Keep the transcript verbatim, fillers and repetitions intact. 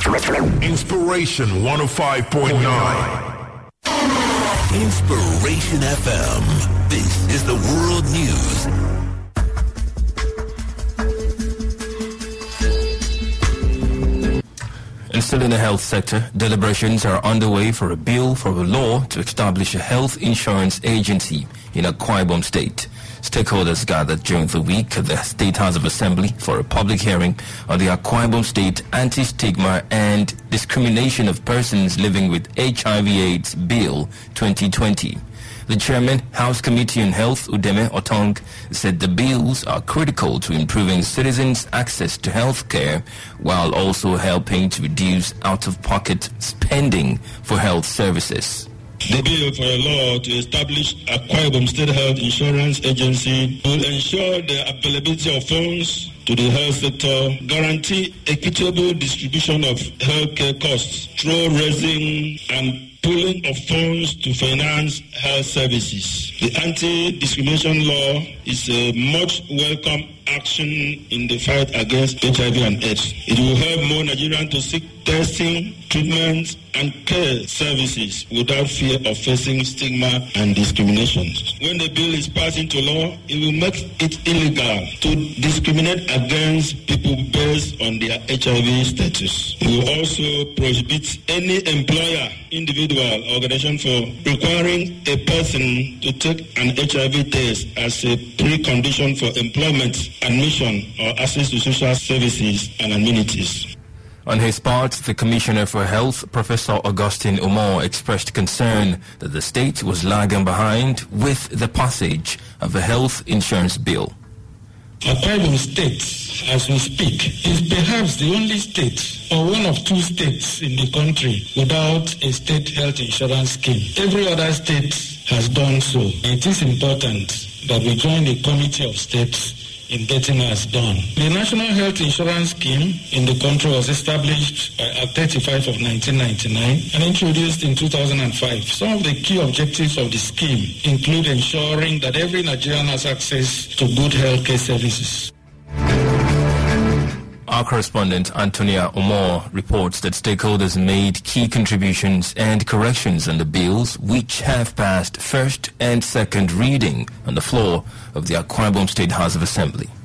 Inspiration one oh five point nine. Inspiration F M. This is the World News. And still in the health sector, deliberations are underway for a bill for a law to establish a health insurance agency in Akwa Ibom State. Stakeholders gathered during the week at the State House of Assembly for a public hearing on the Akwa Ibom State Anti-Stigma and Discrimination of Persons Living with H I V AIDS Bill twenty twenty. The chairman, House Committee on Health, Udeme Otong, said the bills are critical to improving citizens' access to health care while also helping to reduce out-of-pocket spending for health services. The bill for a law to establish Akwa Ibom State Health Insurance Agency will ensure the availability of funds to the health sector, guarantee equitable distribution of healthcare costs through raising and pooling of funds to finance health services. The anti-discrimination law is a much welcome action in the fight against H I V and AIDS. It will help more Nigerians to seek testing, treatment, and care services without fear of facing stigma and discrimination. When the bill is passed into law, it will make it illegal to discriminate against people based on their H I V status. It will also prohibit any employer, individual, organization for requiring a person to take an H I V test as a precondition for employment, admission, or access to social services and amenities. On his part, the Commissioner for Health, Professor Augustine Umor, expressed concern that the state was lagging behind with the passage of a health insurance bill. Akwa Ibom State, as we speak, is perhaps the only state or one of two states in the country without a state health insurance scheme. Every other state has done so. It is important that we join the committee of states in getting us done. The National Health Insurance Scheme in the country was established by Act thirty-five of nineteen ninety-nine and introduced in two thousand five. Some of the key objectives of the scheme include ensuring that every Nigerian has access to good healthcare services. Our correspondent, Antonia Umor, reports that stakeholders made key contributions and corrections on the bills, which have passed first and second reading on the floor of the Akwa Ibom State House of Assembly.